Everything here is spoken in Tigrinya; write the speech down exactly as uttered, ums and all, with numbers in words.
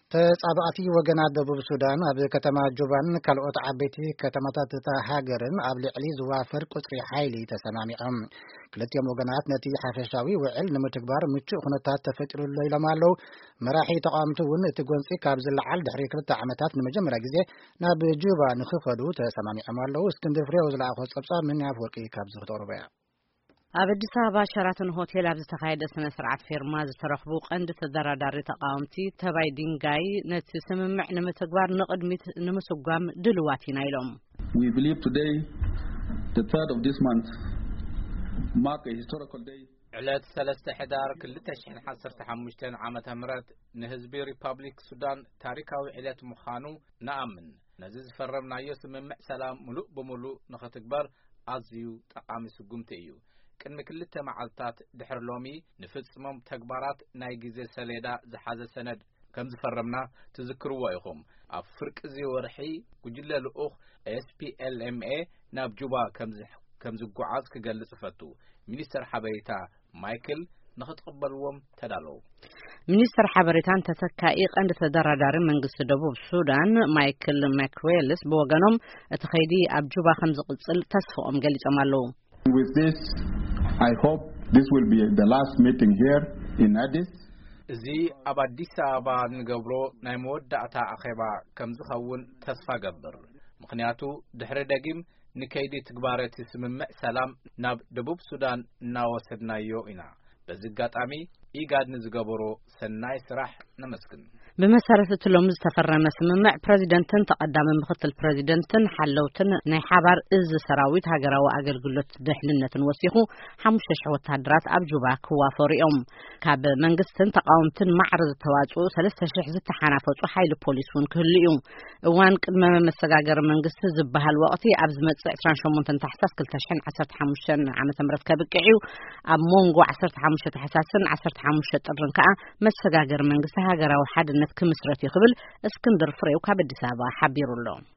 ተጻባዕቲ ወገናት ደቡብ ሱዳን ኣብ ከተማ ጁባን ካልኦት ዓበይቲ ከተማታት እታ ሃገርን ኣብ ልዕሊ ዝዋፈር ቁጽሪ ሓይሊ ተሰማሚዖም ክልቲኦም ወገናት ነቲ ሓፈሻዊ ውዕል ንምትግባር ምቹእ ኩነታት ተፈጢሩሉ ኢሎም ኣለዉ። መራሒ ተቃውምቲ እውን እቲ ጎንፂ ካብ ዝለዓል ድሕሪ ክልተ ዓመታት ንመጀመርያ ግዜ ናብ ጁባ ንኽኸዱ ተሰማሚዖም ኣለዉ። እስክንድር ፍሬው ዝለኣኾ ጸብጻብ ምን ያፍወርቂ ካብ ዝኽተቅርበ እያ። ኣብ አዲስ አበባ ሸራተን ሆቴል ኣብ ዝተካየደ ስነ ስርዓት ፊርማ ዝተረኽቡ ቀንዲ ተደራዳሪ ተቃውምቲ ተባይ ድንጋይ ነቲ ስምምዕ ንምትግባር ንቅድሚት ንምስጓም ድልዋት ኢና ኢሎም። We believe today the third of this month mark a historical day. ዕለት ሰለስተ ሕዳር ክልተ ሽሕን ዓሰርተ ሓሙሽተ ዓመተ ምህረት ንህዝቢ ሪፐብሊክ ሱዳን ታሪካዊ ዕለት ምዃኑ ንኣምን። ነዚ ዝፈረምናዮ ስምምዕ ሰላም ሙሉእ ብምሉእ ንኽትግበር ኣዝዩ ጠቃሚ ስጉምቲ እዩ። ቅድሚ ክልተ መዓልታት ድሕሪ ሎሚ ንፍጽሞም ተግባራት ናይ ግዜ ሰሌዳ ዝሓዘ ሰነድ ከም ዝፈረምና ትዝክርዎ ኢኹም። ኣብ ፍርቂ እዚ ወርሒ ጉጅለ ልኡኽ ኤስ ፒ ኤል ኤም ኤ ናብ ጁባ ከም ዝጓዓዝ ክገልጽ ፈቱ። ሚኒስተር ሓበሬታ ማይክል ንኽትቕበልዎም ተዳለዉ። ሚኒስተር ሓበሬታን ተተካኢ ቀንዲ ተደራዳሪ መንግስቲ ደቡብ ሱዳን ማይክል ማክዌልስ ብወገኖም እቲ ኸይዲ ኣብ ጁባ ከም ዝቕጽል ተስፋኦም ገሊጾም ኣለዉ። With this, I hope this will be the last meeting here in Addis. እዚ ኣብ አዲስ አበባ ንገብሮ ናይ መወዳእታ ኣኼባ ከም ዝኸውን ተስፋ ገብር። ምክንያቱ ድሕሪ ደጊም ንከይዲ ትግባረት ስምምዕ ሰላም ናብ ደቡብ ሱዳን እናወሰድናዮ ኢና። በዚ አጋጣሚ ኢጋድ ንዝገበሮ ሰናይ ስራሕ ነመስግን። بمسارة تلوم استفرم سممع بريزيدنتن تقدم مختل بريزيدنتن حلوتن ናይ ሓባር እዝ ሰራዊት ሃገራዊ ኣገልግሎት ድሕንነትን ወሲኹ ሓሙሽተ ሽሕ ወታደራት ኣብ ጁባ ክዋፈሪኦም ካብ መንግስትን ተቃውምትን ማዕረ ዝተዋጽኡ ሰለስተ ሽሕ ዝተሓናፈጹ ሓይሊ ፖሊስ እውን ክህልዩ እዋን ቅድመ መሰጋገር መንግስቲ ዝበሃል ወቅቲ ኣብ ዝመጽእ عشرين وثمانية ታሕሳስ ክልተ ሽሕን ዓሰርተ ሓሙሽተ ዓመተ ምህረት ከብቅዑ ኣብ ሞንጎ ዓሰርተ ሓሙሽተ ታሕሳስን ዓሰርተ ሓሙሽተ ጥርን ከዓ መሰጋገር መንግስቲ ሃገራዊ ሓድነት كمسرتي خبل اسكندر فريو كابدي سابا حبيرو